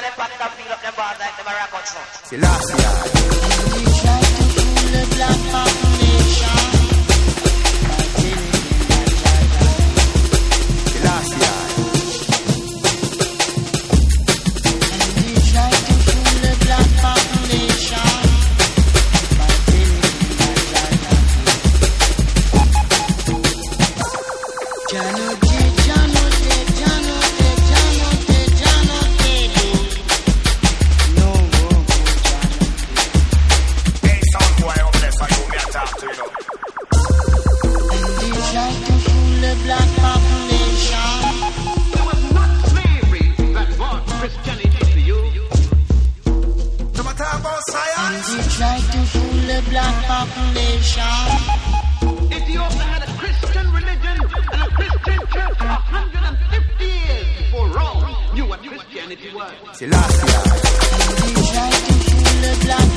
them pop it up, feel up them bars like them a rock out front. Selassie. We try to fool the black population. Selassie. And we try to fool the black population. Black population. Ethiopia had a Christian religion and a Christian church for 150 years before Rome knew what Christianity was. Selassie. And we try to fool the black